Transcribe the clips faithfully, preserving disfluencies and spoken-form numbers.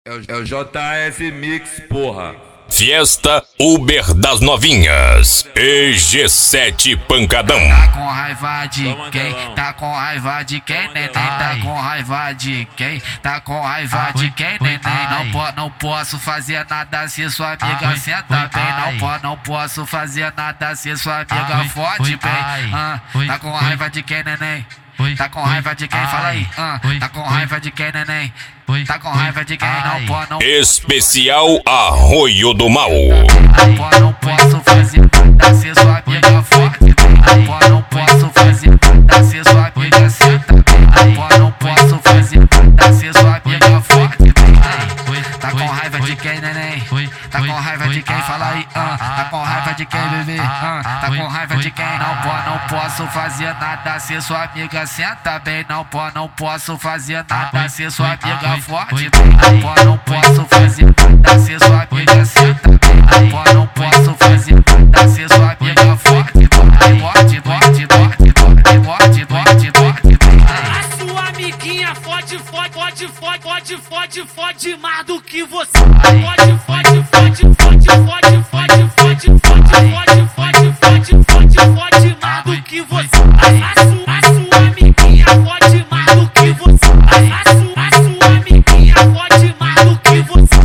É o, é o J F Mix, porra. Fiesta Uber das Novinhas. E G sete Pancadão. Tá com raiva de quem? Tá com raiva de quem, neném? Tá com raiva de quem? Tá com raiva de quem, neném? Não, po, não posso fazer nada se sua amiga senta bem. Não, po, não posso fazer nada se sua amiga fode bem. Ah, tá com raiva de quem, neném? Tá com raiva de quem? Fala aí. Ah, tá com raiva de quem, neném? Tá com raiva de quem? Não, po, não. Especial Arroio do Mal. Não, po, não posso fazer nada se sua amiga fode bem. Não, po, não posso fazer nada se sua amiga senta bem. Não, po, não posso fazer nada se sua amiga fode bem. Tá com raiva de quem, neném? Tá com raiva de quem? Fala aí. Ah, tá com raiva de quem, bebê? Ah, tá com raiva de quem? Não, po, não posso fazer nada se sua amiga senta bem. Não, po, não posso fazer nada se sua amiga fode bem. Não, po, não posso fazer nada se sua amiga senta bem. Não, po, não posso fazer nada se sua amiga fode bem. Fode, fode, fode, fode, fode, fode, fode. A sua amiguinha fode, fode, fode, fode, fode, fode, fode mais do que você. Fode, fode, fode, fode, fode, fode, fode, fode, fode, fode, fode, fode, fode mais do que você. A sua, a sua amiguinha fode mais do que você. A sua, a sua amiguinha fode mais do que você.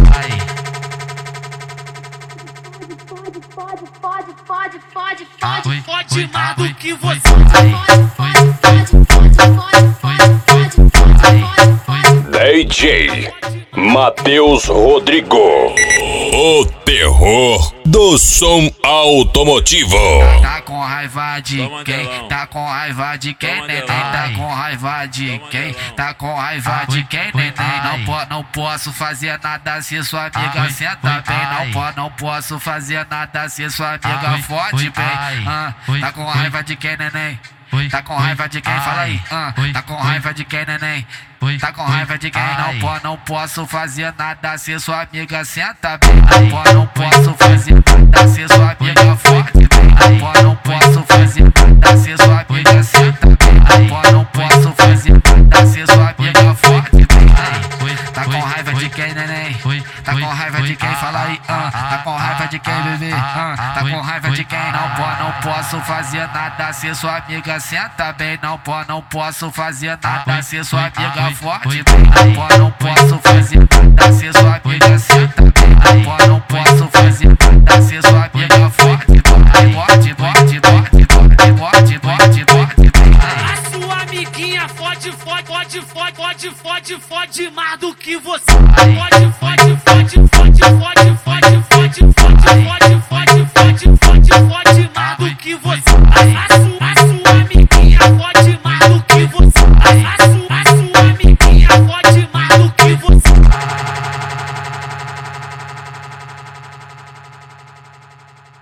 Pode, pode, pode, pode, pode, pode, Fode mais do que você. pode, pode, pode, pode, pode, pode, pode, pode, pode. D J Matheus Rodrigo. O terror do som automotivo. Tá com raiva de quem? Tá com raiva de quem, neném? Tá com raiva de quem? Tá com raiva de quem, neném? Não, po, não posso fazer nada se sua amiga senta bem. Não, po, não posso fazer nada se sua amiga fode bem. Ah, tá com raiva de quem, neném? Tá com raiva de quem? Fala aí. Ah, tá com raiva de quem, neném? Tá com raiva de quem? Não, po, não posso fazer nada se sua amiga senta bem. Não, po, não posso fazer nada se sua amiga fode bem. Não, po, não posso fazer nada se sua amiga senta bem. Não, po, não posso fazer nada se sua amiga fode bem. Tá com raiva de quem, neném? Tá com raiva de quem? Fala aí. Ah, tá com raiva de quem, bebê? Ah, tá com raiva de quem? Não, po, não posso fazer nada se sua amiga senta bem. Não, po, não posso fazer nada se sua amiga fode bem. Não, po, não posso fazer nada